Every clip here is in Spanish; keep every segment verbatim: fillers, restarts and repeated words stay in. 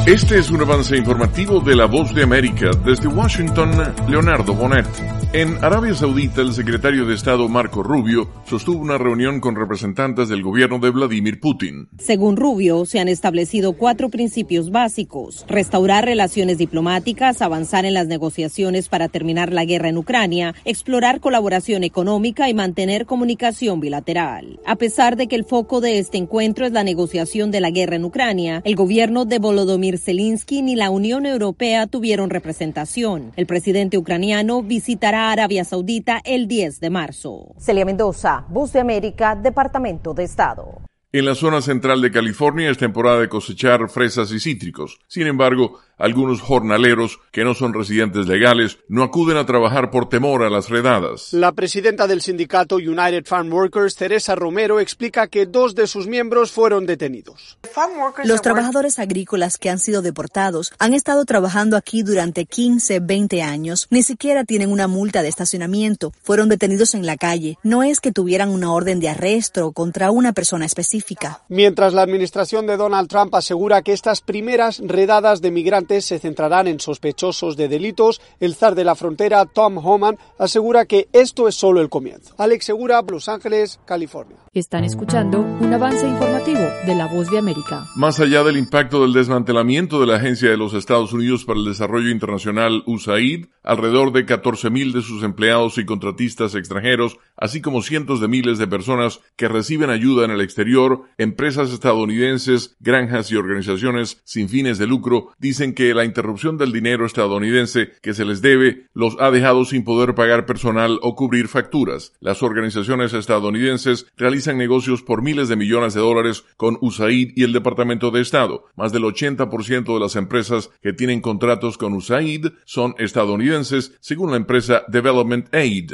Este es un avance informativo de La Voz de América. Desde Washington, Leonardo Bonet. En Arabia Saudita, el secretario de Estado Marco Rubio sostuvo una reunión con representantes del gobierno de Vladimir Putin. Según Rubio, se han establecido cuatro principios básicos: restaurar relaciones diplomáticas, avanzar en las negociaciones para terminar la guerra en Ucrania, explorar colaboración económica y mantener comunicación bilateral. A pesar de que el foco de este encuentro es la negociación de la guerra en Ucrania, el gobierno de Volodymyr Zelensky ni la Unión Europea tuvieron representación. El presidente ucraniano visitará Arabia Saudita el diez de marzo. Celia Mendoza, Voz de América, Departamento de Estado. En la zona central de California es temporada de cosechar fresas y cítricos. Sin embargo, algunos jornaleros que no son residentes legales no acuden a trabajar por temor a las redadas. La presidenta del sindicato United Farm Workers, Teresa Romero, explica que dos de sus miembros fueron detenidos. Los trabajadores agrícolas que han sido deportados han estado trabajando aquí durante quince, veinte años. Ni siquiera tienen una multa de estacionamiento. Fueron detenidos en la calle. No es que tuvieran una orden de arresto contra una persona específica. Mientras la administración de Donald Trump asegura que estas primeras redadas de migrantes se centrarán en sospechosos de delitos, el zar de la frontera, Tom Homan, asegura que esto es solo el comienzo. Alex Segura, Los Ángeles, California. Están escuchando un avance informativo de La Voz de América. Más allá del impacto del desmantelamiento de la Agencia de los Estados Unidos para el Desarrollo Internacional, U S A I D, alrededor de catorce mil de sus empleados y contratistas extranjeros, así como cientos de miles de personas que reciben ayuda en el exterior, empresas estadounidenses, granjas y organizaciones sin fines de lucro, dicen que la interrupción del dinero estadounidense que se les debe los ha dejado sin poder pagar personal o cubrir facturas. Las organizaciones estadounidenses realizan negocios por miles de millones de dólares con U S A I D y el Departamento de Estado. Más del ochenta por ciento de las empresas que tienen contratos con U S A I D son estadounidenses, según la empresa Development Aid.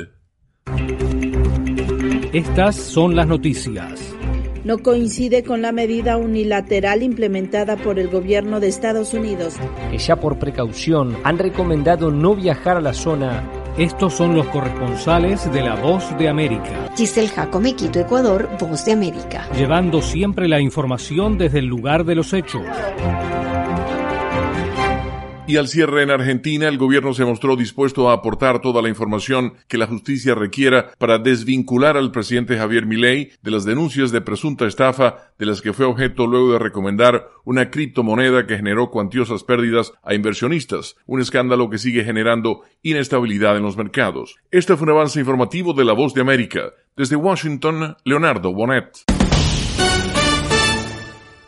Estas son las noticias. No coincide con la medida unilateral implementada por el gobierno de Estados Unidos, que ya por precaución han recomendado no viajar a la zona. Estos son los corresponsales de La Voz de América. Giselle Jacome, Quito, Ecuador, Voz de América. Llevando siempre la información desde el lugar de los hechos. Y al cierre en Argentina, el gobierno se mostró dispuesto a aportar toda la información que la justicia requiera para desvincular al presidente Javier Milei de las denuncias de presunta estafa de las que fue objeto luego de recomendar una criptomoneda que generó cuantiosas pérdidas a inversionistas, un escándalo que sigue generando inestabilidad en los mercados. Este fue un avance informativo de La Voz de América. Desde Washington, Leonardo Bonet.